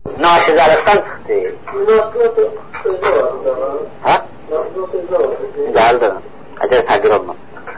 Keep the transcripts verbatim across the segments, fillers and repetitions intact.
naşizalıqdan çıxdı. Ha? Gəldir. Əcəl təqdir olmaz.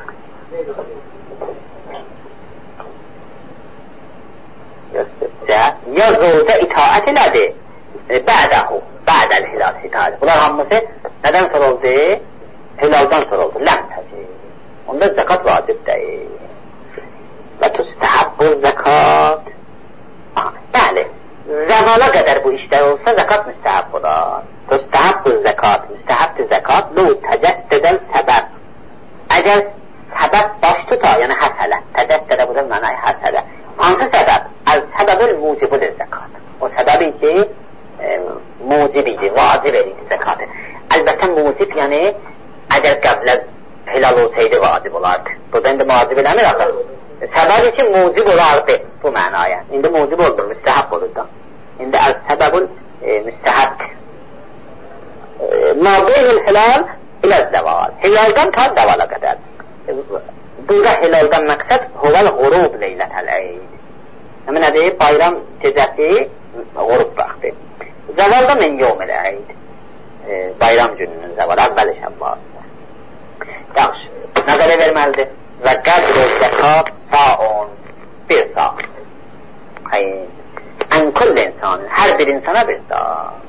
Yazılda itaət elədi. Bə'dəhu, bə'dəl hilal itaət. Bunlar hamısı nədən sonra oldu? Hilaldan sonra oldu. Ləm təci. Onda zəkat vacib deyil. Və tüstəhəbbü zəkat. Bəli, zəvala qədər bu işlər olsa zəkat müstəhəb olar. Tüstəhəbbü zəkat, müstəhəbdir zəkat, lu təcəddədən səbəb. Əgər səbəb baş tuta, yəni həsələ, təcəddədə bu da mənay həsələ. Hansı səbəb? Əl-səbəbül mucibudur zəkat. O səbəbi ki, e, mucib idi, vacib edildi zəkatı. Əlbəttə mucib, yəni, əgər qəblə hilal olsaydı vacib olardı. Burada indi vacib eləmir axı. Səbəbi ki, mucib olardı bu mənaya. İndi mucib oldu, müstəhəb olur da. İndi əl-səbəbül e, müstəhəb. E, Mabeyhül hilal ilə zəval. Hilaldan ta zəvala qədər. E, burada hilaldan məqsəd huval qurub leylətəl eyd. Həmin nədir? Bayram gecəsi qurub vaxtı. Zəvalda min yom elə eyd. E, bayram gününün zəval, əvvəli şəbbaz. Yaxşı, nə qədər verməlidir? Və qədr-i zəkat saun, bir sa. Hayır. Ən kull insanın, hər bir insana bir sa.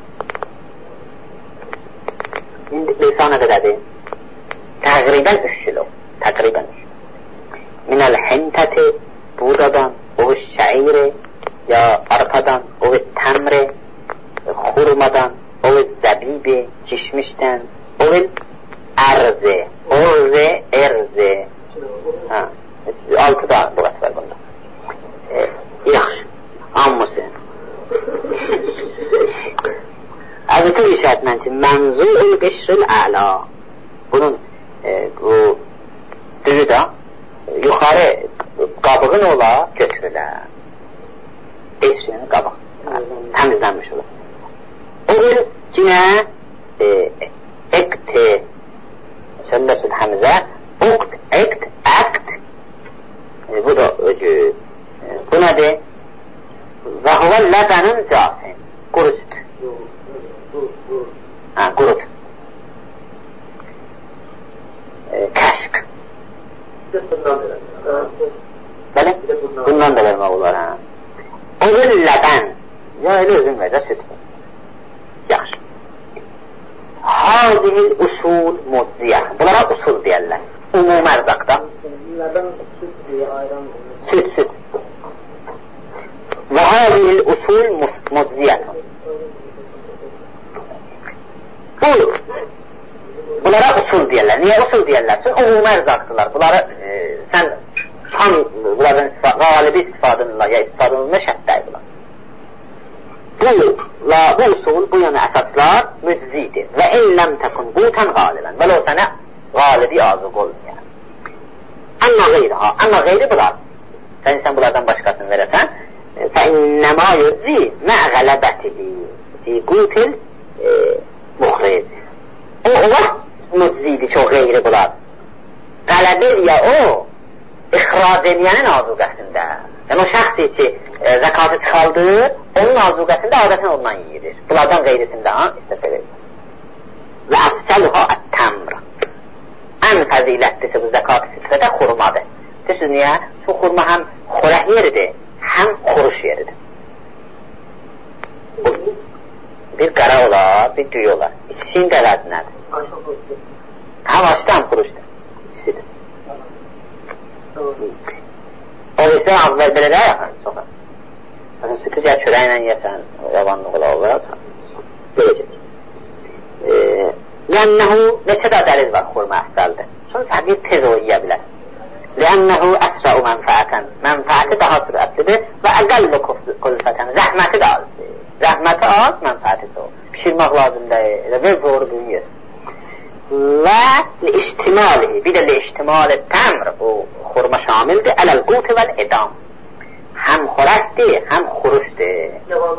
İndi bir sa nə qədərdir? Təqribən üç kilo. Təqribən üç kilo. Minəl hintəti, buğdadan, o şəiri, ya arpadan, o təmri, xurmadan, o zəbibi, kişmişdən, o ərzi, orzi, erzi. Ha, altı da bu qət var bunda. E, yaxşı, hamısı. Əvvətə işarətlə ki, mənzu'ul qişril əla. Bunun e, bu düzü da yuxarı qabığın ola götürülər. Qişrin qabıq. Təmizlənmiş ola. O bir cinə e, ekti səlləsül həmzə uqt, ekt, əqt e, bu da öcü e, bu nədir? Və huvə ləbənun casin qurut ha, qurut e, kəşk bəli, bundan da vermək olar ha. O bir ləbən ya elə özün ver də süt yaxşı. Hazihil usul mucziyə. Bunlara usul deyərlər. Umum ərzaqda. Süt, süt. Və hazihil usul mucziyə. Bu, bunlara usul deyərlər. Niyə usul deyərlər? Çünki umum ərzaqdırlar. Bunları e, sən tam bunlardan qalibi istifadınla ya istifadınla şərtlər bunlar. Bu, la, bu usul, bu yana əsaslar müczidir. Və illəm təkun qutan qalibən. Vələ o sənə qalibi azıq olmayan. Amma qeyriha, amma qeyri bunlar. Sən sən bunlardan başqasını verəsən, fəinnəmə yüzzi məğələbətihi fi qutil muxriz. O, o vaxt müczidir ki, o qeyri bunlar. Qələb eləyə o, ixrac eləyənin azıqəsində. Yəni o şəxsi ki, e, zəkatı çıxaldır, onun azuqəsində adətən ondan yiyilir. Bunlardan qeyrisində ha, istəfədir. Və əfsəluha ət-təmr. Ən fəzilətlisə bu zəkatı fitrədə xurmadır. Düşünün niyə? Bu xurma həm xorək yeridir, həm xuruş yeridir. Bu, bir qara olar, bir düy olar. İkisinin qələdi nədir? Həm açdan xuruşdur. İkisidir. O isə avval belə də yaxın soxar. Məsələn, sütü gəl çörəklə yəsən, yavanlıq ola olarsan. Beləcək. Lənnəhu, neçə də dəliz var xurma əhsəldir. Sonra bir tez o yiyə bilər. Lənnəhu əsra'u mənfəətən. Mənfəəti daha sürətlidir və əqəllə qulfətən. Zəhməti də azdır. Zəhməti az, mənfəəti çox. Pişirmək lazım deyil. Və doğru büyüyür. Və li-iştimalihi, bir də li-iştimali təmr, bu xurma şamildir, ələl-quti vəl-edam. Həm xorəkdir, həm xuruşdur.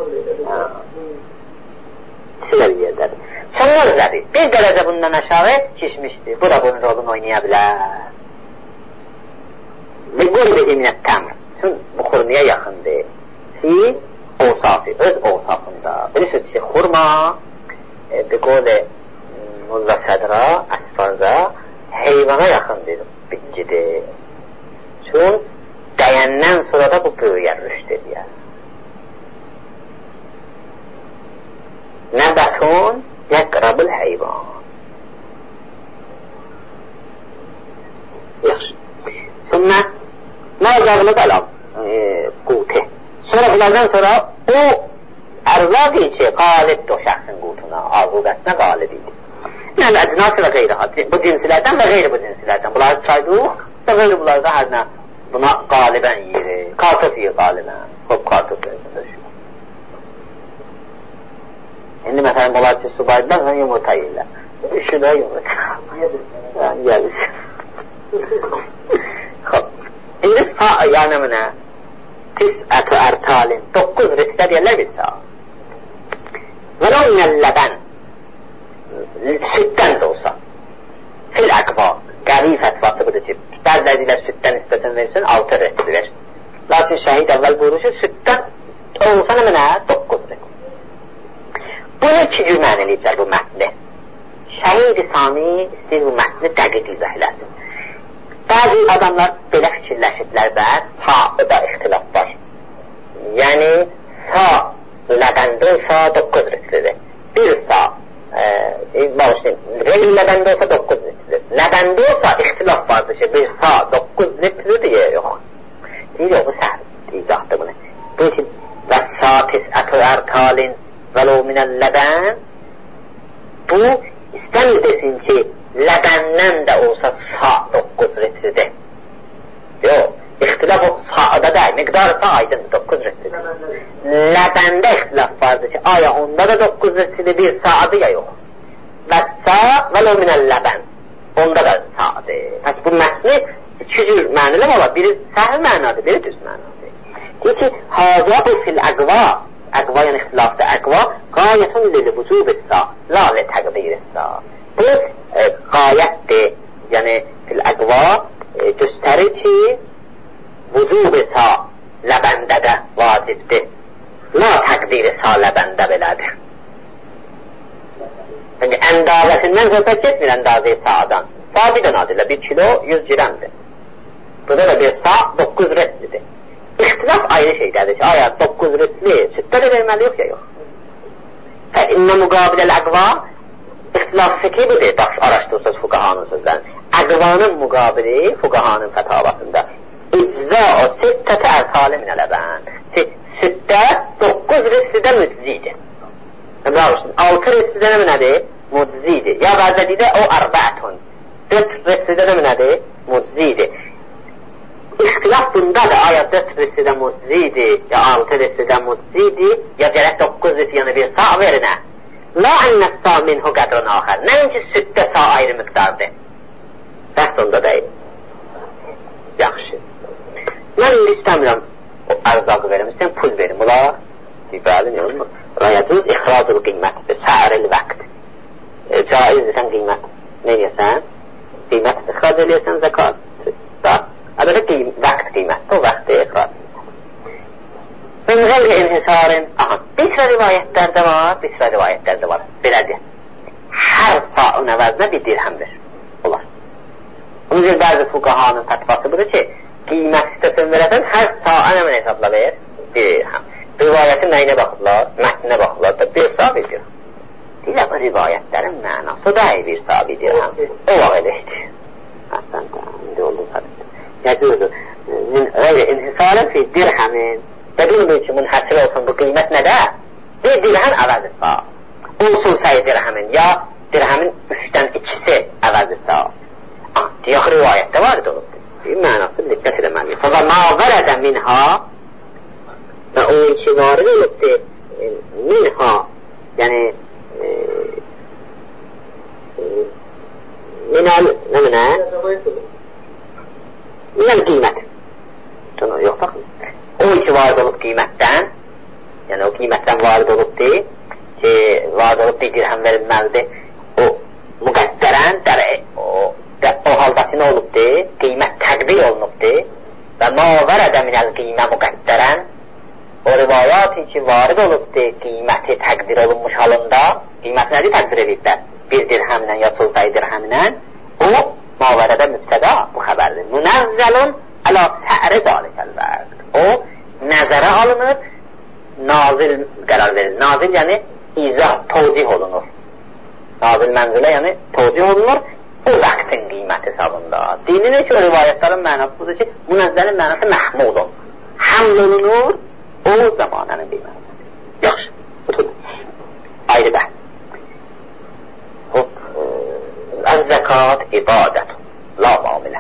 Siləl yerdədir. Sonra üzədir, bir dərəcə bundan aşağı kişmişdir. Bu da bunun rolunu oynaya bilər. Və qurbihi minət təmr. Çünki bu xurmaya yaxındır. Fi, ovsafı, öz ovsafında. görürsünüz ki, xurma e, bir qol Mulla Sədra, Əsfarda heyvana yaxın bir bitkidir. Çünkü dəyəndən sonra da bu böyüyər, rüşd edir. Nəbətun yəqrabul heyvan. Yaxşı. Sonra məzəqli qalam e, quti. Sonra bunlardan sonra o ərzaq ki, qalibdir o şəxsin qutuna, azuqəsinə qalib idi. Yəni, ədnası və qeyri-hat. Bu cinsilərdən və qeyri bu cinsilərdən. Bunları saydıq və qeyri bunlarda hər nə buna qalibən yiyir. Kartof yiyir qalibən. Hop, kartof yiyir. İndi məsələn, bunlar ki, su baydılar, sonra yumurta yiyirlər. Üşüdə yumurta. Yəni, gəlir. Hop. İndi sa, yəni mənə tis'ətü ərtalin, dokuz riskə deyərlər bir sa. Və lənnəlləbən sütdən də olsa fil əqva, qəvi fətvası budur ki, bəzlərlə sütdən istəsən versin, altı rəsli versin. Lakin şəhid əvvəl buyurur ki, sütdən olsa nə mənə? Dokuz rəsli. Bunu iki cür məniliyəcək bu mətni. Şəhid-i sami istəyir bu mətni dəqiq izah eləsin. Bəzi adamlar belə fikirləşiblər və sa'da ixtilaf var. Yəni, sa ləbəndə olsa dokuz rəslidir. Bir sa bağışlayın, reyl ləbəndə olsa dokuz litrdir. Ləbəndə olsa ixtilaf vardır ki, bir sa dokuz litrdir deyə yox. Deyir, yox, bu səhv izahdır bunu. Bu ki, və sa tis'ətü ərtalin vəlo minəl ləbən, bu istəmir desin ki, ləbəndən də olsa sa dokuz litrdir. Yox, ixtilaf o sa'da deyil, miqdarı sa aydın dokuz litrdir. Ləbəndə ixtilaf vardır ki, aya onda da dokuz litrdir, bir sa'dır ya yox. Və sa vəlo minəl ləbən, onda da sa'dır. Pəs bu mətni iki cür məniləm olar, biri səhv mənadır, biri düz mənadır. Deyir ki, hazabı fil əqva, əqva yəni ixtilafdır, əqva qayətun lil-vücub-i sa, la li təqdir-i sa. Bu e, qayətdir, yəni fil əqva e, göstərir ki, vücub-i sa ləbəndə də vacibdir. La təqdir-i sa ləbəndə belədir. Yəni, əndazəsindən söhbət getmir əndazə-i sa'dan. Sa bir dənədirlə, bir kilo yüz girəmdir. Burada da bir sa dokuz reslidir. İxtilaf ayrı şeydədir ki, aya dokuz resli sütdə də verməli yox ya yox. Fə innə müqabiləl əqva ixtilaf fikri budur, bax, araşdırsınız fuqahanın sözlərini. Əqvanın müqabili fuqahanın fətavasında icza o sittətə ərtali minə ləbən. Sütdə dokuz reslidə müczidir. altı reslidə nə minədir? Muczidir. Ya bəzədidə o ərbəətun. dörd reslidə nə minədir? Muczidir. İxtilaf bundadır, aya dörd reslidə muczidir, ya altı reslidə muczidir, ya gərək dokuz resli yəni bir sa verinə. La ennəs sa minhu qədrun axər. Nəinki sütdə sa ayrı miqdardır. Bəhs onda deyil. Yaxşı. Mən indi istəmirəm o ərzaqı verim, istəyəm pul verim. Ula, bəli, nə olmur? Rayədüz ixradul qiymət, səhəril vəqt. E, caizdir sən qiymət. Nə deyəsən? Qiymət ixrad eləyəsən zəkat. Əlbəttə qeym vəqt qiymətdir, o vaxtda ixrad. Və qeyri inhisarın, aha, bir sıra rivayətlərdə var, bir sıra rivayətlərdə var. Belədir. Hər saın əvəzinə bir dirhəmdir. Olar. Onun üçün bəzi fuqahanın fətvası budur ki, qiymət istəsən verəsən, hər saın əmən hesabla ver, bir dirhəm. Rivayətin nəyinə baxırlar, mətninə baxırlar da bir sa bir dirhəm. Deyirlər, bu rivayətlərin mənası da bir sa bir dirhəm. O vaxt eləkdir. Həsən də, indi oldu sadəcə. Yəcüzü, qeyri inhisarın fi dirhəmin. Dediğim ki, münhəsir olsun bu qiymət nədə? Bir dirhəm əvəzi sa. Olsun sayı dirhəmin, ya dirhəmin üçdən ikisi əvəzi sa. Ah, deyək rivayətdə var idi o. Bir mənası diqqət edəməliyik. Fəzə ma vərədə minha və o iki varid olubdur minha, yəni e, e, minəl, nə minə? Minəl qiymət. Yox, baxın. O iki varid olub qiymətdən, yəni o qiymətdən varid olubdur ki, varid olub bir dirhəm verilməlidir. O müqəddərən, dəri, o, o halda ki, nə olubdur? Qiymət təqdir olunubdur və ma vərədə minəl qiymə müqəddərən, o rivayati ki varid olubdur, qiyməti təqdir olunmuş halında, qiyməti nədir təqdir ediblər? Bir dirhəmlə ya sultayı dirhəmlə, o mavərədə mübtəda bu xəbərdir. Münəzzəlun əla sə'ri dalikəl vəqt. O nəzərə alınır, nazil qərar verilir. Nazil yəni izah, tozih olunur. Nazil mənzilə yəni tozih olunur o vaxtın qiyməti hesabında. Dinin ki, o rivayətlərin mənası budur ki, münəzzəlin mənası məhmudun. Həml olunur o zamanənin qiyməti. Yaxşı, budur. Ayrı bəhs. Az-zəkat ibadətun, la muamilə.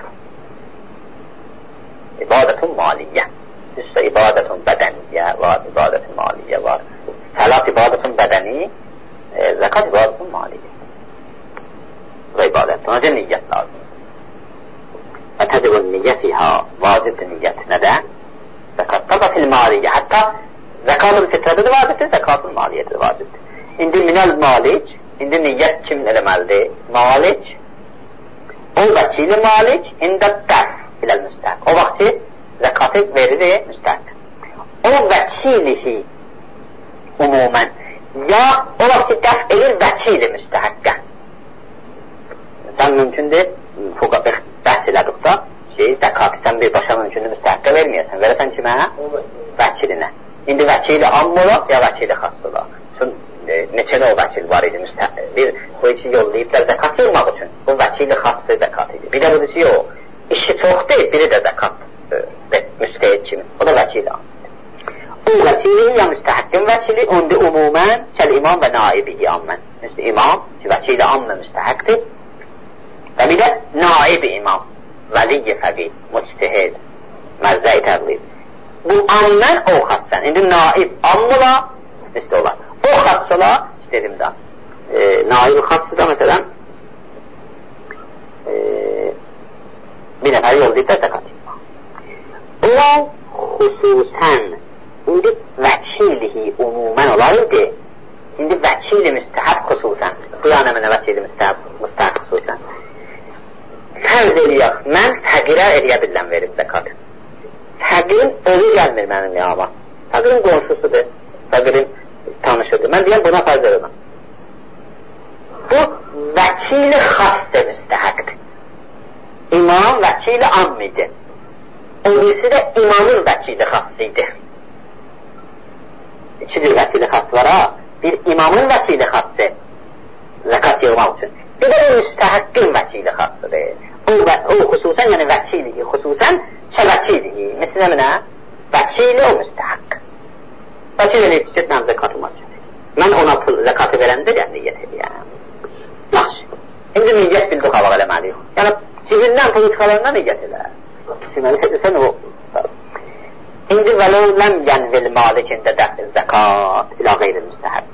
İbadətun maliyyə. Üstə ibadətun bədəniyyə var, ibadətun maliyyə var. Səlat ibadətun bədəni, e, zəkat ibadətun maliyyə. Bu da ibadətun, önce niyyət lazım. Və tədibun niyyət fiyha, vacibdir niyyət. Nədə? Zəkatda da fil maliyyə. Hətta zəkatın fitrədə də vacibdir, zəkatın maliyyədə də vacibdir. İndi minəl malic, indi niyyət kim eləməlidir? Malic, o vəkili malic, ində dəf iləl müstəhq. O vaxt ki, zəkatı verilir müstəhq. O vəkilihi umumən, ya o vaxt ki, dəf edir vəkili müstəhəqqə. Sən mümkündür, fuqabıq bəhs elədikdə, şey, zəkatı sən birbaşa mümkündür müstəhəqqə verməyəsən. Verəsən kimə? Vəkilinə. İndi vəkili amma olar, ya vəkili xas olar. E, neçələ o vəkil var idi müstəhəqqə. Bir, bu iki yollayıblar zəkat yolmaq üçün. Bu vəkili xassı zəkat idi. Bir də budur ki, o işi çox deyil, biri də zəkat e, müstəhid kimi. O da vəkili amdır. O vəkili ya müstəhəqqin vəkili, onda umumən kəl imam və naibihi ammən. Müstə imam ki, vəkili ammə müstəhəqdir. Və bir də naibi imam, vəliyyə fəqih, müctəhid, məzzəyi təqlid. Bu ammən o xassən. İndi naib ammıla müstə olar. O xassıla, dedim da, e, naib xassı da məsələn e, bir nəfər yollayıb da zəkat etmək. O xüsusən, indi vəkilihi umumən olar idi. İndi vəkili müstəhəb xüsusən, bu yana mənə vəkili müstəhəb, müstəhəb xüsusən. Fərz eləyək, mən fəqirə eləyə biləm verib zəkat. Fəqirin özü gəlmir mənim yanıma. Fəqirin qonşusudur, fəqirin tanışıdır. Mən deyəm, buna fərz edəm. Bu, vəkili xasdır müstəhəqdir. İmam vəkili amm idi. O birisi də imamın vəkili xası idi. İkidir vəkili xası var ha. Bir imamın vəkili xası zəkat yığmaq üçün. Bir də müstəhəqqin vəkili xasıdır. O, o xüsusən, yəni vəkili, xüsusən şəvəkili. Məsələn, mənə vəkili o müstəhəqq. Vəkil eləyib ki, mən zəkatım var. Mən ona pul zəkatı verəndə də niyyət edəyəm. Yaxşı. İndi niyyət bildik havaq eləməliyik. Yəni, cibindən pulu çıxalarına niyyət elə. Siməli edirsən o. İndi vələ ləm yənvil malikində dəxil zəkat ilə qeyri müstəhəb.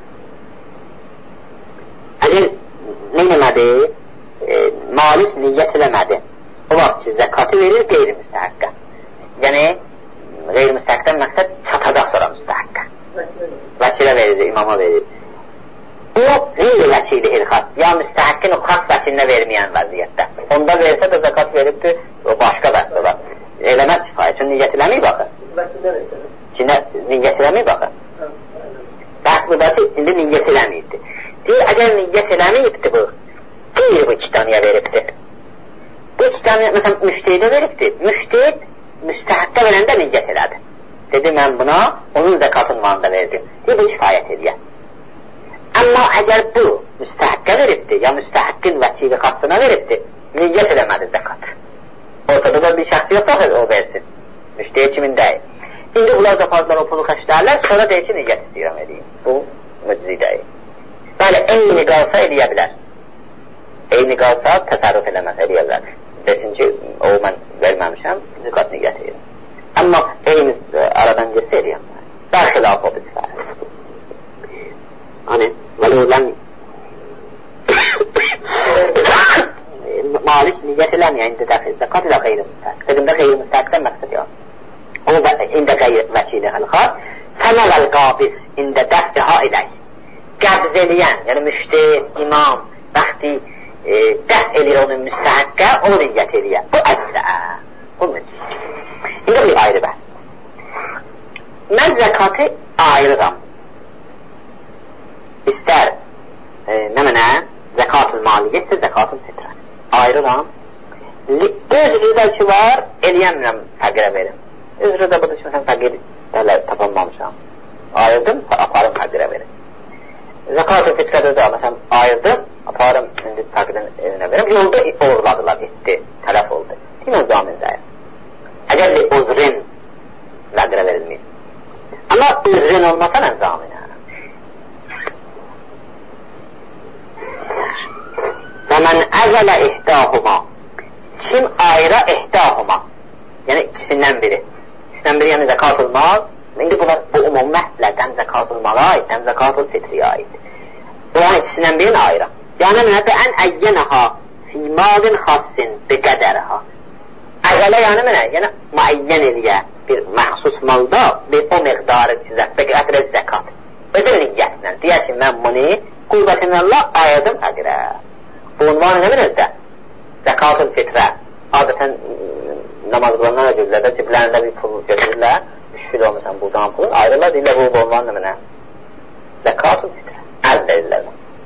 Əgər neynəmədi? E, malik niyyət eləmədi. O vaxt ki, zəkatı verir qeyri müstəhəqqə. Yəni, qeyri müstəhəqqdən məqsəd çatacaq sonra müstəhəqqə. Vəkilə verir, imama verir. O, qeyri vəkili ilxas, ya müstəhəqqin o xas vəkilinə verməyən vəziyyətdə. Onda versə də zəkat veribdir, o başqa bəhs olar. Eləməz kifayət, çünki niyyət eləməyib baxın. Ki, niyyət eləməyib baxın. Bəhs budur ki, indi niyyət eləməyibdir. Deyir, əgər niyyət eləməyibdir bu, qeyri bu iki tanıya veribdir. Bu iki tanıya, məsələn, müştehidə veribdir. Müştehid müstəhəqqə verəndə niyyət elədi. Dedi, mən buna onun zəkatın vanında verdim. Deyir, bu kifayət edir. Amma əgər bu müstəhəqqə veribdir, ya müstəhəqqin vəkili xassına veribdir, niyyət eləmədi zəkat. Ortada da bir şəxsi yoxsa o versin. Müştehid kimin deyil. İndi bunlar zapadlar o pulu xəşlərlər, sonra deyir ki, niyyət istəyirəm edeyim. Bu müczi deyil. Bəli, eyni qalsa eləyə bilər. Eyni qalsa təsərrüf eləməz, eləyə bilər. Desin ki, o mən verməmişəm, zəkat niyyət edirəm. Amma eyni aradan geçsə eləyəm. Bərxilaf o bir sifət. Hani, vəlulən malik niyyət eləməyən indi dəxil zəkat ilə qeyri müstəhq. Dedimdə qeyri müstəhqdən məqsəd yox. O ində qeyri vəkili xəlqat fənəvəl qabiz ində dəftiha ilək. Qəbz eləyən, yəni müştehid, imam, bəxti e, dəf eləyir onun müstəhəqqə, o niyyət eləyən. Bu əsrə. Bu mücri. İndi bir ayrı bəhs. mən zəkatı ayırıram. İstər e, nə mənə zəkatul maliyyə, istər zəkatul fitrə. Ayırıram. Öz rüda ki var, eləyəmirəm fəqirə verim. Öz rüda budur ki, məsələn, fəqir hələ tapanmamışam. Ayırdım, aparım fəqirə verim. Zəkatul fitrədə də, məsələn, ayırdım, aparım, indi fəqirin evinə verim. Yolda uğurladılar, etdi, tələf oldu. Deyilən zamindəyim. Əgər bir uzrin fəqirə verilməyim. Amma uzrin olmasa mən zaminə. Və mən əzələ ihdahuma, kim ayıra ihdahuma, yəni ikisindən biri. İkisindən biri, yəni zəkatul mal, indi bunlar bu umum məhvlərdən zəkatul mala aid, həm zəkatul fitriyə aid. Bunların ikisindən birini ayıra. Yəni mənə də ən əyyənəha fi malin xassin bi qədərəha. Əzələ yəni mənə, yəni müəyyən eləyə bir məxsus malda bir o miqdarı çizək və qədər zəkat. Ödür niyyətlə, deyək ki, mən bunu qüvvətinəllah ayırdım fəqirə. Bu unvanı nə bilirsə? Zəkatul fitrə. Adətən namaz qılanlar gözlərdə ciblərində bir pul götürürlər. üç kilo olmuşsan buradan pulun. Ayrılar deyirlər bu unvanı nə mənə? Zəkatul fitrə. Əz verirlər.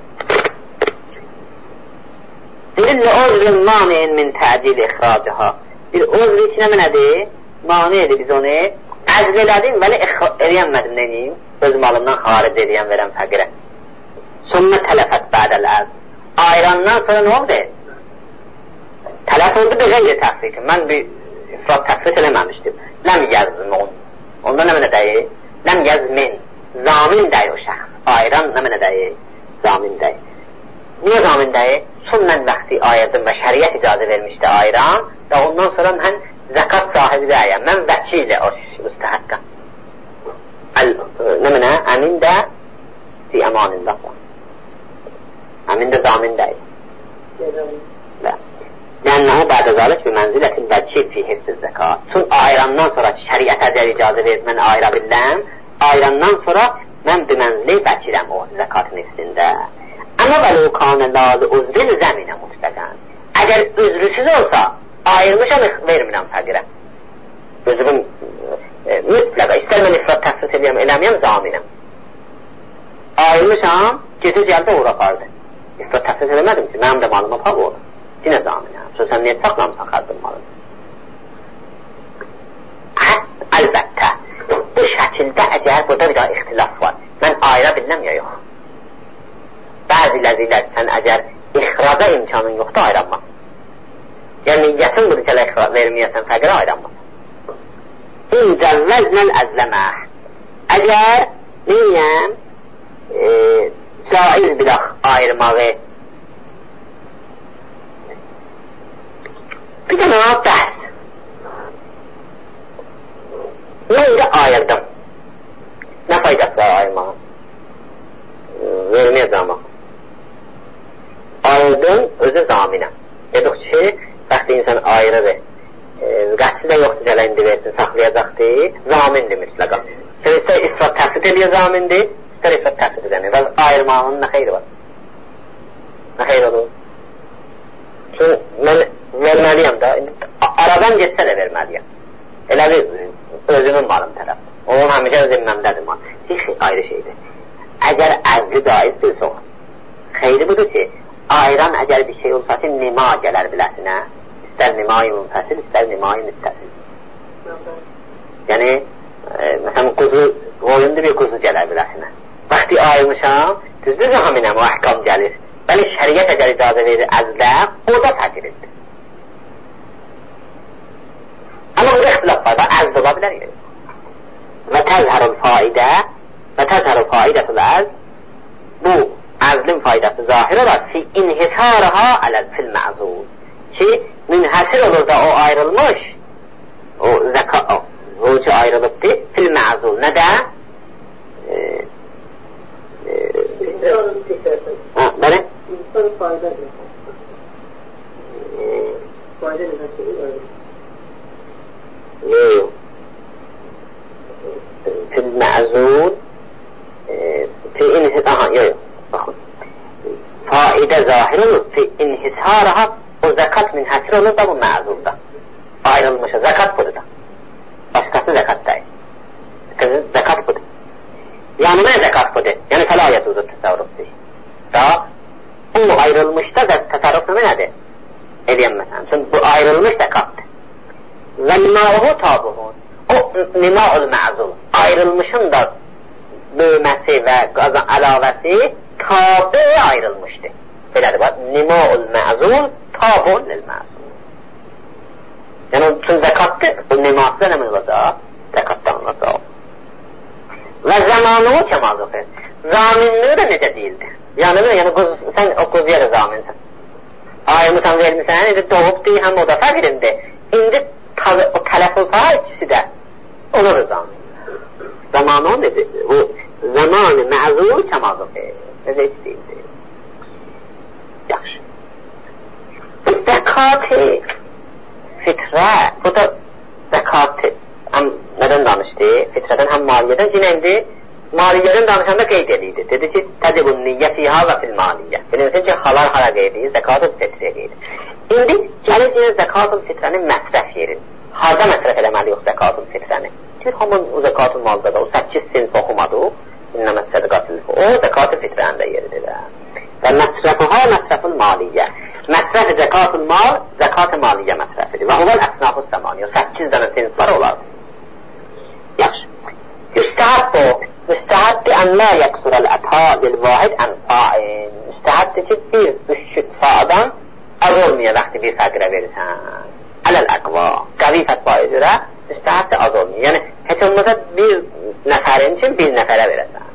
Deyirlə uzrun mani'in min təcil ixracıha. Bir uzr içinə mənədir? Mani edir biz onu. Əzl elədim, vəli eləyənmədim neyim? Öz malımdan xaric eləyən verəm fəqirə. Sonra tələfət bədəl əz. Ayrandan sonra nə oldu? Tələf oldu bir qeyri təxrik. Mən bir ifrat təxrik eləməmişdim. Ləm yazmin. Onda nə mənə deyir? Ləm yazmin. Zamin deyir o şəxs. Ayran nə mənə deyir? Zamin deyir. Niyə zamin deyir? Son mən vaxtı ayırdım və şəriət icazə vermişdi ayran və ondan sonra mən zəkat sahibi deyəm. Mən vəkili o müstəhəqqə. Nə mənə? Əmin də fi əmanillah. Əmin də zamin deyil. Lənəhu bədə zalik bir mənzilətin vəkil fi hifsiz zəkat. Son ayrandan sonra şəriət əzər icazə verib mən ayıra biləm. Ayrandan sonra mən bir mənzili vəkiləm o zəkatın hifsində. Amma vəlu kanə lalı uzrin zəminə mütləqən. Əgər üzrüsüz olsa ayırmışam vermirəm fəqirə. Özümün e, mütləqa, istər mən ifrat təxsis edəyəm, eləməyəm zaminəm. Ayırmışam, gedir gəldə uğra apardı. İfrat təxsis eləmədim ki, mənim də malım apaq olur. Yenə zaminəm. Sonra sən niyə saxlamısan xərdim malını? Əlbəttə, bu şəkildə əgər burada bir daha ixtilaf var. Mən ayıra biləm ya yox. Bəzi ləzilər sən əgər ixraca imkanın yoxdur, ayıranma. Yəni, niyyətin budur ki, ixrac verməyəsən fəqirə ayıranma. İncəvvəznəl əzləməh. Əgər neyəm e, caiz bilək ayırmağı bir də mənə bəhs. Neylə ayırdım? Nə faydası var ayırmağı? Verməyəcəm ama. Ayırdım, özü zaminə. Dedik ki, vaxtı insan ayırır. E, qəçsi də yoxdur, gələ indi versin, saxlayacaqdır. Zamindir mütləqa. Sən istər ifrat təxsit edir zamindir, istər ifrat təxsit edəmir. Və ayırmağının nə xeyri var? Nə xeyri olur? Çünki mən verməliyəm də, aradan geçsə də verməliyəm. Elə bir özümün malım tərəf. Onun həmişə zimməmdədir mal. Hiç ayrı şeydir. Əgər əzli caizdirsə o, xeyri budur ki, ayıran əgər bir şey olsa ki, nima gələr biləsinə. İstər nima-i münfəsil, istər nima-i müttəsil. Yəni, e, məsələn, quzu, qoyundu bir quzu gələr biləsinə. Vaxtı ayırmışam, düzdür zaminə o əhkam gəlir. Bəli, şəriət əgər icazə verir əzlə, o da fəqirdir. Amma burada ixtilaf var, əzd ola bilər. Və təzhərul faidə və təzhərul faidətul əzd, bu əzlin faydası zahir olar fi inhisaraha aləl fil məzul. Ki, münhəsir olur da o ayrılmış, o zəka, o rucu ayrılıbdır, fil məzul. Nədə? E, e, ha, bəli? İnsan fayda edir. Fayda edir. Yox. Fil məzul fi inhisaraha, aha, yox, yox, baxın. Faidə zahir olur, fi inhisaraha, o zəkat münhəsir olur da bu məzulda. Ayrılmışa, zəkat budur da. Başqası zəkat deyil. Yəni nə zəkat budur? Yəni fəla yəcuzu təsərrüfdir. Və bu ayrılmışda da təsərrüf nədir? Eləyəm məsələn. Çünki bu ayrılmış zəkatdır. Və nimauhu tabuhun. O nimaul məzul. Ayrılmışın da böyüməsi və əlavəsi tabi ayrılmışdır. Belədir, bax, nimaul məzul tabun lil məzul. Yəni, üçün zəkatdır, bu nimasıda nə olacaq? Zəkatdan olacaq. Və zamanı o kəmalıqdır. Zaminliği də necə deyildi? Yəni, yəni sən o quzuya da zaminsən. Ayımısan vermişsən, indi doğubdur, həm o da fəqrindir. İndi o tələffüz ha ikisi də olur zamin. Zamanı o nedir? Bu zamanı məzul kəmalıqdır. Necə heç deyildi? Yaxşı. Zəkatı fitrə, bu da zəkatı həm nədən danışdı? Fitrədən həm maliyyədən cinəndi. Maliyyədən danışanda qeyd edildi. Dedi ki, tədibun niyyə fiyha və fil maliyyə. Bilinsin ki, halar hara qeyd edir, zəkatın fitrə qeyd edir. İndi gəlir ki, zəkatın fitrənin məsrəf yeri. Harada məsrəf eləməli yox zəkatın fitrəni? Deyir, hamın o zəkatın malda da, o səkkiz sinf oxumadı o, innəməz sədqatın o, zəkatın fitrənin də yeridir. Və məsrəfuha məsrəful maliyyə. Məsrəf zəkatın mal, zəkat-ı maliyyə məsrəfidir. Və huvel əsnafus səmaniyə. səkkiz dənə sinflar olar. Yaxşı. Müstəhəb bu. Müstəhəbdir ən la yəqsurəl ətha lil-vahid ən sain. Müstəhəbdir ki, bir üç saadan az olmaya vaxtı bir fəqirə verirsən. Ələl-əqva. Qəvi fətbaya görə müstəhəbdir az olmaya. Yəni, heç olmasa bir nəfərin üçün bir nəfərə verəsən.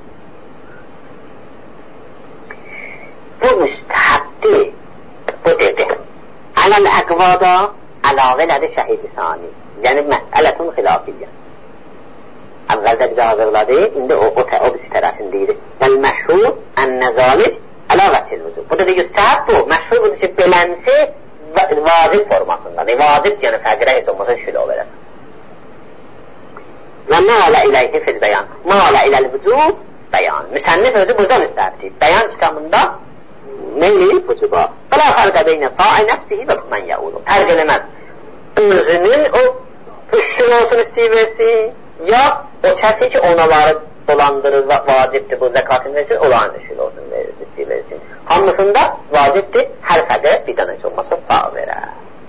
Bu müstəhəbdir. Bu dedi. Ələl-əqvada əlavə elədi şəhid-i sani. Yəni, məsələtun xilafiyyə. Əvvəldə bizə hazırladı, indi o, o, o birisi tərəfindəydi. Vəl-məşhur ən-nəzalic əlavətil vücub. Bu da deyir, müstəhəb bu. Məşhur budur ki, belənsi vacib formasındadır. Vacib yəni fəqirə heç olmasa şülə o verəsən. Və mələ iləyhi fil bəyan. Mələ iləl-vücub bəyan. Müsənnif özü burada müstəhəbdir. Bəyan kitabında meyli vücuba. Bələ xərqə beynə sa'i nəfsihi və mən yəudu. Fərq eləməz. Özünün o üstün olsun istəyir versin, ya o kəsi ki onaları dolandırır və vacibdir bu zəkatın versin, olan üstün olsun istəyir versin. Hamısında vacibdir, hər fəqirə bir dənə heç olmasa sağ verər.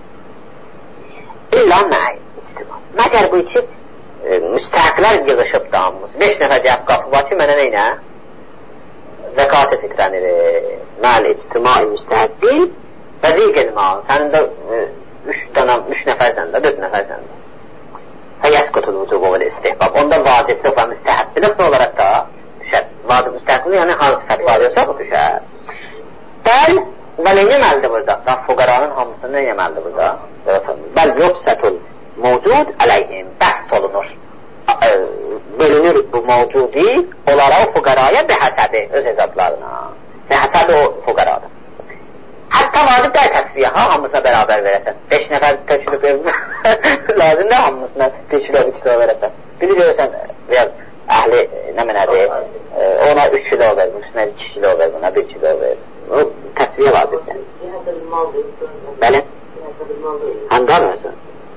İlla məy istimam. Məgər bu iki e, müstəhəqlər yığışıb damımız. Beş nəfər cəhab qapı var ki, mənə neynə? Zəkat-ı fitrəni məli ictimai müstəhəqbil və ziqil mal. Sənin də üç dənə, üç nəfərsən də, dörd nəfərsən də. Fəyəsqutul vücubu və istihbab. Onda vaciblik və müstəhəqbilik nə olaraq da düşər. Vacib müstəhəqbilik, yəni hansı fətva diyorsa bu düşər. Bəl, və nə yeməlidir burada? Da fuqaranın hamısını nə yeməlidir burada? Bəl yoxsətul mövcud ələyhim, bəhs olunur. Bölünür bu mövcudi onlara o fuqaraya bəhəsəbi öz hesablarına. Bəhəsəbi o fuqaradır. Hətta vacib də təsviyə, ha, hamısına bərabər verəsən. Beş nəfər tökülüb evmə. Lazım da hamısına bir kilo, üç kilo verəsən. Biri görürsən, biraz əhli nə mənədir, ona üç kilo ver, üstünə iki kilo ver, buna bir kilo ver. O təsviyə vacibdir. Bəli? Hanqar versən?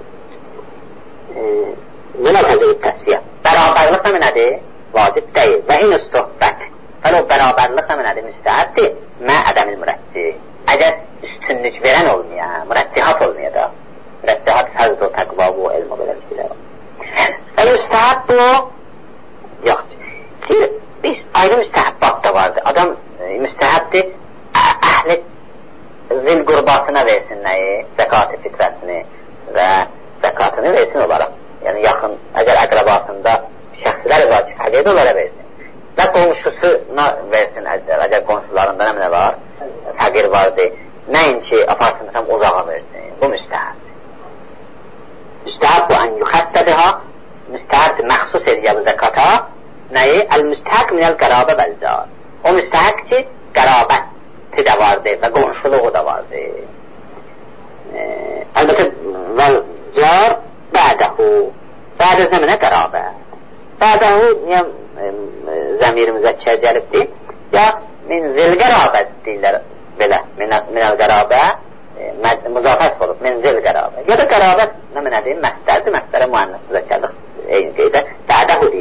Buna təcrüb təsviyə. Bərabərlik nə mənədir? Vacib deyil. Və in üstübbət. Hələ o bərabərlik nə mənədir? Müstəhəddir. Mə ədəmil mürəccih. Əgər üstünlük verən olmaya, mürəccihat olmaya da, mürəccihat fərz o təqva bu elm o belə fikirlər. Və müstəhəb bu, yoxdur. Biz ayrı müstəhəbbat da vardır. Adam müstəhəbdir, əhli zil qurbasına versin nəyi, zəkat-ı fitrəsini və zəkatını versin olaraq. Yəni yaxın, əgər əqrabasında şəxsilər var ki, fəqirdə onlara versin. Və qonşusuna versin, əgər qonşularında nə var? Fəqir vardır. Nəinki apartmışam uzağa versin. Bu müstəhəbdir. Müstəhəb bu ən yuxəstədiha, müstəhəbdir məxsus ediyə bu zəkata. Nəyi? Əl-müstəhəq minəl qərabə bəlcar. O müstəhəq ki, qərabəti də vardır və qonşuluğu da vardır. Əlbəttə, vəlcar bəədəhu. Bəədə zəminə qərabə. Bəədəhu niyə zəmir müzəkkər gəlibdir? Ya min zil qərabət deyirlər belə, minəl qərabə müzafəs olub, min zil qərabə. Ya da qərabət nə mənədir? Məstərdir, məstərə müənnəs müzəkkərlik eyni qeydə. Bəədəhu deyək.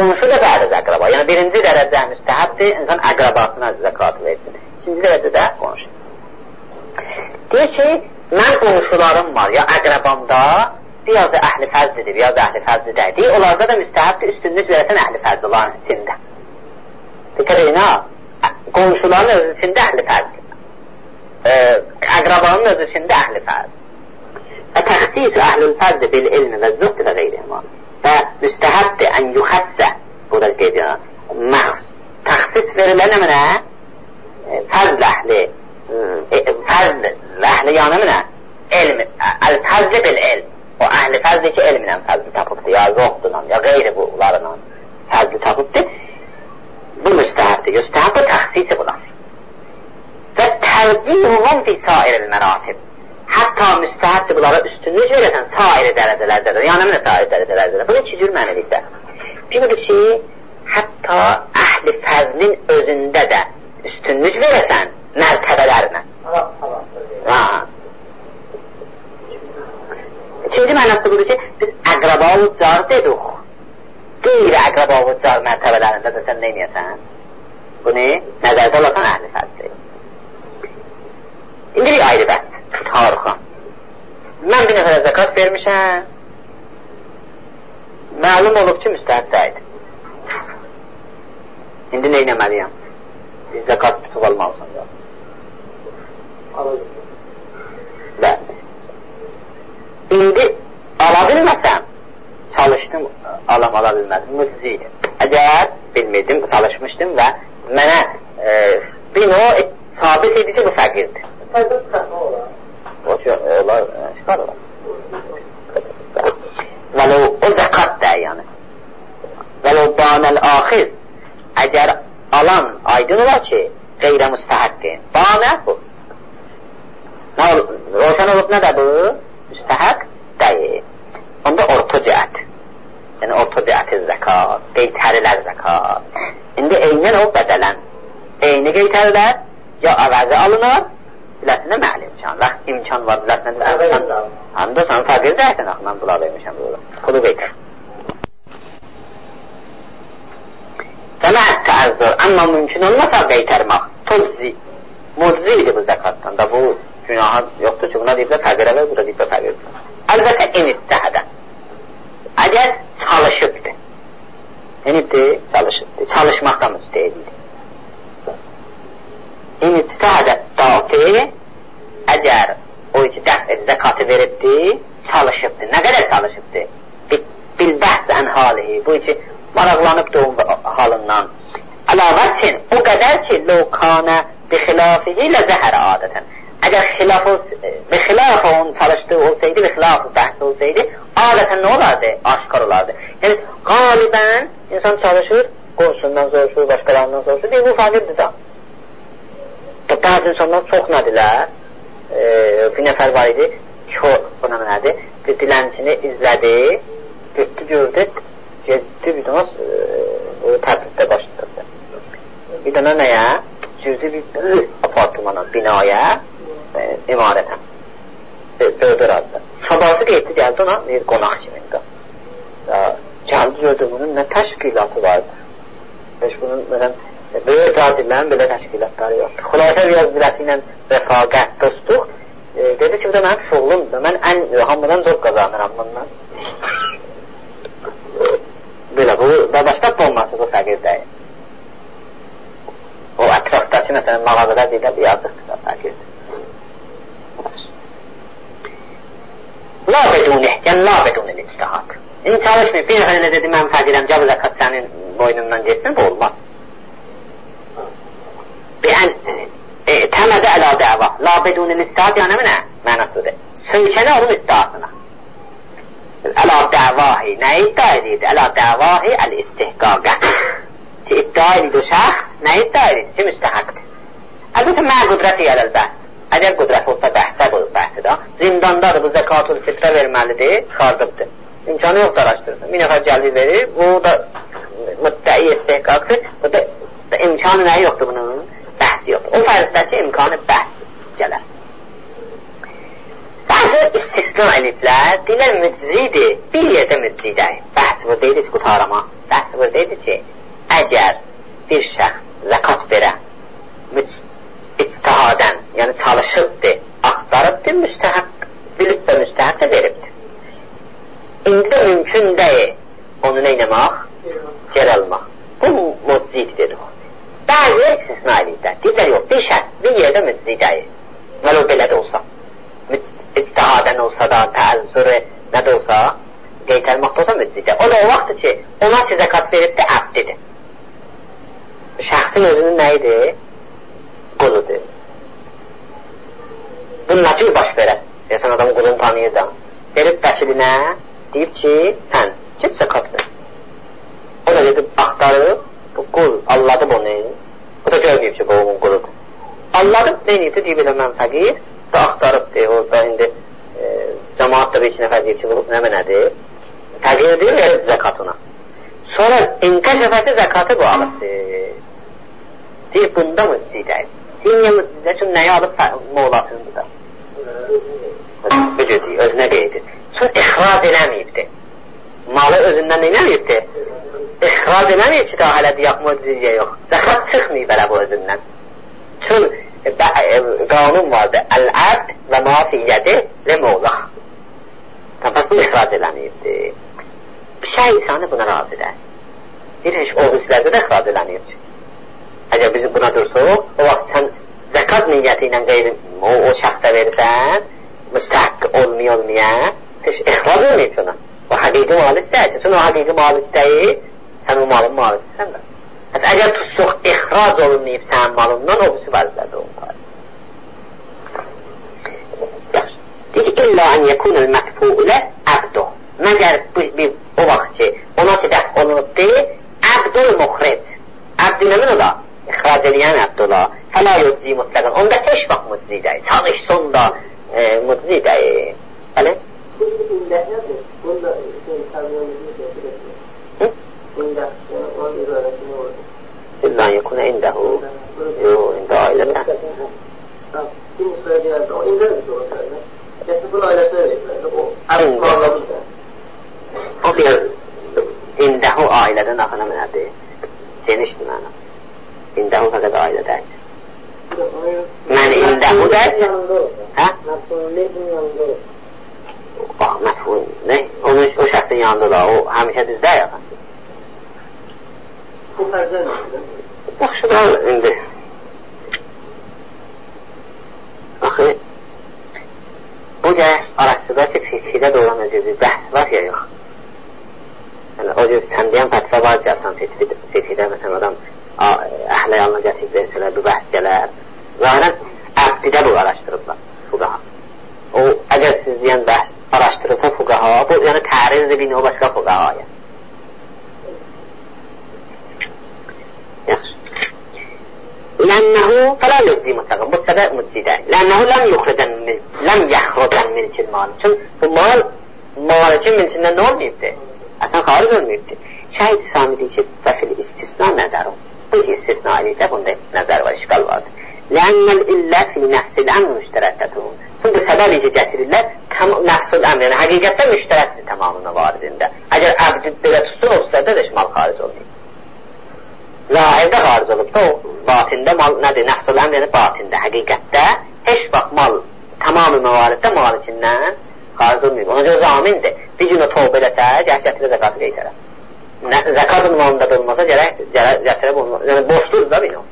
qonşu da bəriz əqraba. Yəni birinci dərəcə müstəhəbdir, insan əqrabasına zəkat versin. İkinci dərəcədə qonşu. Deyir ki, mən qonşularım var, ya əqrabamda biraz da əhl-i fəzlidir, biraz da əhl-i fəzli deyil. Onlarda da müstəhəbdir, üstünlük verəsən əhl-i fəzli olan içində. Dikkat edin ha, qonşuların özü içində əhl-i fəzli. Əqrabanın özü içində əhl-i fəzli. Və təxsis əhl-ül fəzli bil ilmi və zühdü və qeyrihima. Və müstəhəbdir ən yuxəssə, burada qeyd edirəm, məxs, təxsis verilən əmənə, fəzl əhli, fəzl əhli yanı əmənə, elm, əl-fəzli bil ilm. O əhli fəzli ki, elmlə fəzli tapıbdır, ya zohdunla, ya qeyri bularla fəzli tapıbdır. Bu müstəhəbdir, müstəhəbdir təxsisi bular. Və tərcihuhum fi sairil məratib. Hətta müstəhəbdir bunlara üstünlük verəsən sairi dərəcələrdədir. Yəni nə sairi dərəcələrdədir? Bunu iki cür mənilikdə. Bir budur ki, hətta əhli fəzlin özündə də üstünlük verəsən mərtəbələrinə. İkinci mənası budur ki, biz əqraba-u car dedik. Qeyri-əqraba-u car mərtəbələrində də sən neynəyəsən? Bunu nəzərdə alasan əhli fəzli. İndi bir ayrı bəs. Tarıqam. Mən bir nəfərə zəkat vermişəm. Məlum olub ki, müstəhəb deyildir. İndi nə eləməliyəm? Biz zəkat tutub almalısın. Bəli. İndi ala bilməsəm, çalışdım, alam ala bilmədim, müciziydim. Əgər bilmirdim, çalışmışdım və mənə e, bir o sabit idi ki, bu fəqirdir. Fəqir çıxarma olar. O ki, olar, çıxar olar. Vələ o zəkat deyil, yəni. Vələ o banəl axir, əgər alan aydın olar ki, qeyrə müstəhəqqin. Banə bu. Roşan olub nə də bu? Müstəhəq deyil. Onda orta cəhət. Yəni orta cəhəti zəkat, qeytərilər zəkat. İndi eynən o bədələn. Eyni qeytərilər ya əvəzi alınır, biləsinə məli imkan. Və imkan var, biləsinə məli. Həm də sən fəqir deyəsən, axı, mən bula vermişəm burada. Pulu qeytər. Və məhət təəzzür, amma mümkün olmasa qeytərmək. Tuzzi. Muczidir bu zəkatdan da bu. Günahı yoxdur ki, buna deyiblər fəqirə və buna deyiblər fəqirə. Əlbəttə, enibdəhədə. Əgər çalışıbdır. Enibdir, çalışıbdır. Çalışmaqdan müstəyildir. Enibdəhədə dati, əgər o iki dəfə zəkatı veribdir, çalışıbdır. Nə qədər çalışıbdır? Bilbəhs ən halihi. Bu iki maraqlanıbdır onun halından. Əlavətin, o qədər ki, lokanə bixilafihi ilə zəhərə adətən. Əgər xilaf onun çalışdığı olsaydı və xilaf bəhs olsaydı, adətən nə olardı? Aşkar olardı. Yəni, qalibən insan çalışır, qonşundan soruşur, başqalarından soruşur, deyir, bu fəqirdir da. Bəzi insanlar çox nədilər, e, bir nəfər var idi, kör, buna nədir, bir dilənçini izlədi, getdi, gördü, getdi bir dana e, təbrizdə başladı. Bir dana nəyə? Girdi bir apartmana, binaya, e, imarətə. Dördür adlı. Sabahsı qeytdi, gəldi ona bir qonaq kimində. Gəldi, gördü bunun nə təşkilatı vardı. Heç bunun, məsələn, böyük tacirlərin belə təşkilatları yoxdur. Xülasə biraz birəsi ilə rəfaqət, dostluq. E, dedi ki, bu da mənim şoğlumdur. Mən ən hamıdan çox qazanıram bundan. Belə, bu da başqa olması bu fəqir deyil. O ətrafdakı, məsələn, mağazada deyilər, bir yazıqdır da fəqirdir. La beduni, yəni la beduni ictihad. İndi çalışmayıb, bir nəfər elə dedi, mən fəqirəm, gəl zəkat sənin boynundan geçsin, bu olmaz. Bən təmədə əla dəva. La beduni ictihad yəni nə? Mənasıdır. Söykənə onun iddiasına. Əla dəvahi, nə iddia edirdi? Əla dəvahi əl-istihqaqə. Ki, iddia edirdi o şəxs, nə iddia edirdi? Ki, müstəhəqdir. Əlbəttə, mən qudrəti yələlbəz. Əgər qudrət olsa bəhsə bu bəhsi də, zindandadır, bu zəkatul fitrə verməlidir, çıxardıbdır. İmkanı yoxdur, araşdırırsın. Bir nəfər gəlir verir, bu da müddəi istihqaqdır, bu da imkanı nəyi yoxdur bunun? Bəhsi yoxdur. O fərdəki imkanı bəhs gələr. Bəzi istisna ediblər, deyilər müczidir, bir yerdə müczidir. Bəhsi buradaydı ki, qutarama. Bəhsi buradaydı Bəzi istisna edirlər. Deyirlər, yox, bir şərt, bir yerdə mücizidəyir. Vələ belə də olsa. İctihadən olsa da, təəzzürü, nə də olsa, qeytəlmaqda olsa mücizidə. O da o vaxtdır ki, ona ki, zəkat verib də əbdidir. Şəxsin özünün nəyidir? Quludur. Bunun nə kimi baş verər? Deyəsən, adamın qulunu tanıyırdan. Verib vəkilinə, deyib ki, sən, git zəkat ver. O da gedib, axtarıb, bu qul, alladıb onu. O da görməyib ki, bu onun quludur. Alladıb, neyniyibdir, deyib elə mən fəqir, da axtarıbdır, orada indi e, cəmaat da bir iki nəfər deyib ki, bu nə mənədir? Fəqirdir, verib zəkatına. Sonra inkəşəfəsi zəkatı bu alıbdır. Deyir, bunda mücizidəyir. Deyir, niyə mücizidəyir? Çünki nəyə alıb moğlasındır da. Bücüdür, özünə qeydir. Çünki ixrac eləməyibdir. Malı özündən eləməyibdir. İxrac eləməyib ki, daha hələ deyək müciziyə yox. Zəkat çıxmayıb elə bu özündən. Çünki qanun vardır. Əl-əbd və mafiyyədir və moğla. Təbəs bu ixrac eləməyibdir. Bir şey insanı buna razıdır. Bir heç o hüslərdə də ixrac eləməyib. Əgər biz buna dursuq, o vaxt sən zəkat niyyəti ilə qeyri o, o şəxsə verirsən, müstəhq olmaya olmaya, heç ixrac olmayıb ona. O həqiqi malicdir. Çünki o həqiqi malicdir, sən o malın malicdirsən də. Hətta əgər tutsuq ixrac olunmayıb sənin malından, o birisi vəzirlərdə olmalı. Deyir ki, illa ən yəkunəl mətfuulə əbdu. Məgər bir o vaxt ki, ona ki dəf olunub deyil, əbdul muxric. Əbdi nəmin ola? İxrac eləyən əbd ola. Fəla yüczi mutlaqan. Onda heç vaxt mucizidəyir. Çalışsın da e, mucizidəyir. Bəli? İndə nədir? Bunda təmiyyəmizin İndə, onun iradəsini oldu. İlla yekuna indəhu. Yox, ində ailədə. Kim söyləyərdə, o ində mi soruşlardı? Kəsi bunu ailəsinə verirlərdi. O, əbd bağlamışlar. O bir indəhu ailədən axına mənədir. Genişdir mənə. İndəhu fəqət ailədir. Mən indəhu dər. Hə? Məfulun yanında olur. Bax, məfulun. Ne? Onun, o şəxsin yanında da. O həmişə düzdə yaxın. Bu fərzən nədir? Yaxşıdır, indi. Baxı, bu gəl arasında ki, fikirdə də olan özü bir bəhs var ya, yox. Yəni, o cür sən deyən fətvə var ki, asan fikirdə, məsələn, adam əhlə yanına gətirib versələr, bu bəhs gələr. Zahirən, əbdidə bu araşdırıblar, fuqaha. O, əgər siz deyən bəhs araşdırılsa fuqaha, bu, yəni tərizdir bir o başqa fuqahaya. Yaxşı. Lənəhu fələ lüzzi mutlaqın, bu sədə müczidə. Lənəhu ləm yuxrəcən, ləm yəxrəcən milkil mal. Çünki bu mal, malikin milkindən nə olmayıbdır? Əsən xaric olmayıbdır. Şəhid İsami deyir ki, fəfil istisna nəzər o. Bu istisna edirsə, bunda nəzər var, işqal vardır. Lənəl illə fi nəfsil əmr müştərətətun. Çünki bu səbəb ki, gətirirlər, nəfsul əmr, yəni həqiqətdə müştərətdir tamamına varidində. Əgər əbdid belə tutsun, o səbədə də mal xaric olmayıb. Zahirdə xaric olub da o, batində mal nədir? Nəfsul əmr, yəni batində, həqiqətdə heç vaxt mal tamamı məvariddə malikindən xaric olmayıb. Ona görə zamindir. Bir gün o tövbə eləsə, gəl gətirə zəkatı qeytərə. Zəkatın malında da olmasa, gətirə olmasa. Yəni, boşdur da bir o.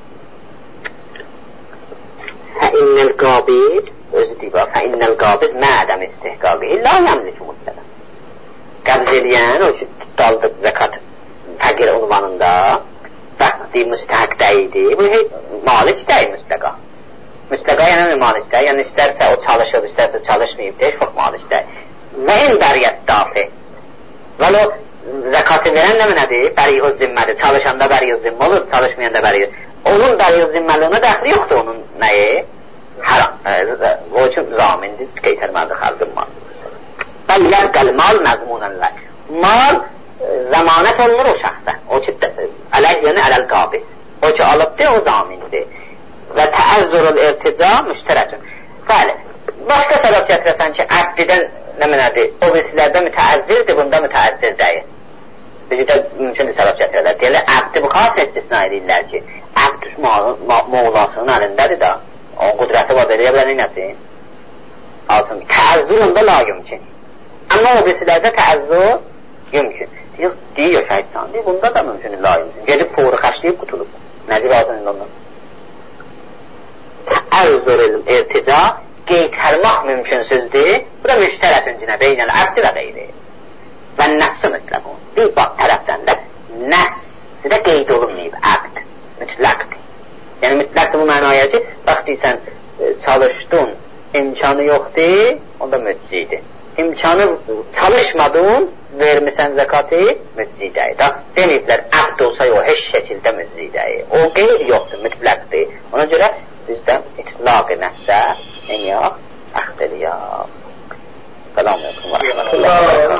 Fəinnəl qabiz, özü deyib, fəinnəl qabiz mədəm istihqaqı, illa yəmlik mutlaka. Qəbz eləyən, o ki, tutdaldı zəkat fəqir unvanında, bəxti müstəhəq dəyidi, bu malik dəyi müstəqa. Müstəqa yəni malik dəyi, yəni istərsə o çalışıb, istərsə çalışmayıb, heç vaxt malik dəyi. Və en bəriyyət dafi. Və o zəkatı verən nə nədir? Bəriyyət zimmədir. Çalışanda bəriyyət zimmə olur, çalışmayanda bəriyyət. Onun bəriyyət zimməliyinə dəxli yoxdur onun nəyi? Haram. O üçün zamindir, qeytərməlidir xalqın mal. Bəl yəbqəl mal məzmunənlər. Mal zəmanət olunur o şəxsə. O ki, ələh yəni ələl qabiz. O ki, alıbdır, o zamindir. Və təəzzürül irtica müştərəcün. Bəli, başqa səbəb gətirəsən ki, əbdidən nə mənədir? O birisilərdə mütəəzzirdir, bunda mütəəzzir deyil. Bizdə mümkündür səbəb gətirələr. Deyirlər, əbdi bu xas istisna edirlər ki, əbd moğlasının əlindədir da, onun qudrəti var, eləyə bilər neynəsin? Alsın, təəzzür onda la yümkün. Amma o birisilərdə təəzzür yümkün. Deyir, şəhidsan, deyir, bunda da mümkün la yümkün. Gedib poğru xəşləyib qutulub. Necib olsun ondan. Təəzzürül irtica qeytərmaq mümkünsüzdür. Bu da müştərəsün cinə beynəl əbdi və qeyri. Və nəssi mütləqun. Bir bax tərəfdən də nəssi də qeyd olunmayıb, əbd. Mütləqdir. Yəni mütləqdir bu mənaya ki, bax deysən, çalışdın, imkanı yoxdur, onda müczidir. İmkanı çalışmadın, vermisən zəkatı, müczidəydir. Deməyiblər, əbd olsa yox, heç şəkildə müczidəyir. O qeyd yoxdur, mütləqdir. Ona görə bizdən itlaq-ı nəssə, en yox, əxd eləyək. Selamun aleyküm və rəhmətullah.